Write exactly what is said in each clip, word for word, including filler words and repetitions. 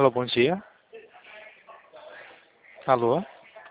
Alô, bom dia. Alô?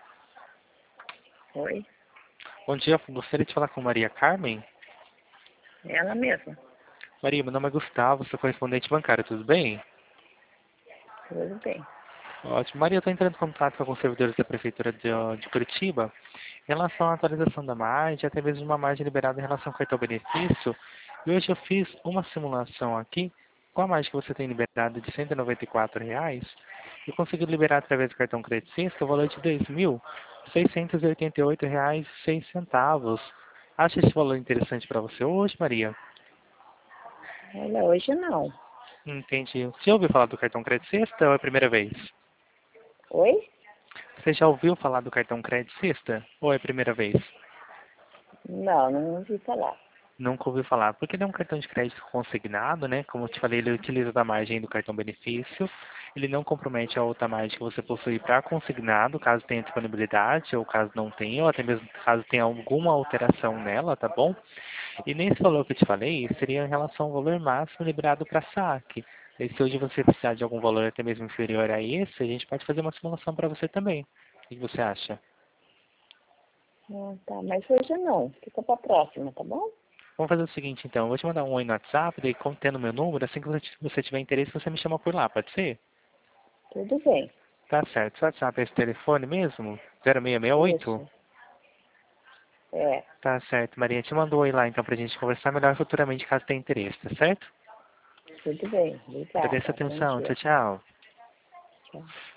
Oi, Bom dia, gostaria de falar com Maria Carmen. ela mesma. Maria, meu nome é Gustavo, sou correspondente bancário, tudo bem? Tudo bem. Ótimo. Maria, eu estou entrando em contato com os servidores da Prefeitura de, de Curitiba em relação à atualização da margem, até mesmo uma margem liberada em relação ao cartão-benefício. E hoje eu fiz uma simulação aqui com a margem que você tem liberada de cento e noventa e quatro reais. Eu consegui liberar através do cartão Credit Sexta o valor de dois mil seiscentos e oitenta e oito reais e seis centavos. Acha esse valor interessante para você hoje, Maria? Olha, hoje não. Entendi. Você já ouviu falar do cartão Credit Sexta ou é a primeira vez? Oi? Você já ouviu falar do cartão Credit Sexta ou é a primeira vez? Não, não ouvi falar. Nunca ouviu falar, porque ele é um cartão de crédito consignado, né? Como eu te falei, ele utiliza da margem do cartão benefício. Ele não compromete a outra margem que você possui para consignado, caso tenha disponibilidade, ou caso não tenha, ou até mesmo caso tenha alguma alteração nela, tá bom? E nesse valor que eu te falei, seria em relação ao valor máximo liberado para saque. E se hoje você precisar de algum valor até mesmo inferior a esse, a gente pode fazer uma simulação para você também. O que você acha? Ah, tá, mas hoje não. Fica pra próxima, tá bom? Vamos fazer o seguinte, então. Eu vou te mandar um oi no WhatsApp, daí contendo meu número. Assim que você você tiver interesse, você me chama por lá, pode ser? Tudo bem. Tá certo. Seu WhatsApp é esse telefone mesmo? zero seis seis oito? Isso. É, Tá certo, Maria. Te mandou oi lá, então, pra gente conversar melhor futuramente, caso tenha interesse, tá certo? tudo bem. Agradeço a Obrigada. Bom atenção. Tchau, dia. tchau. Tchau.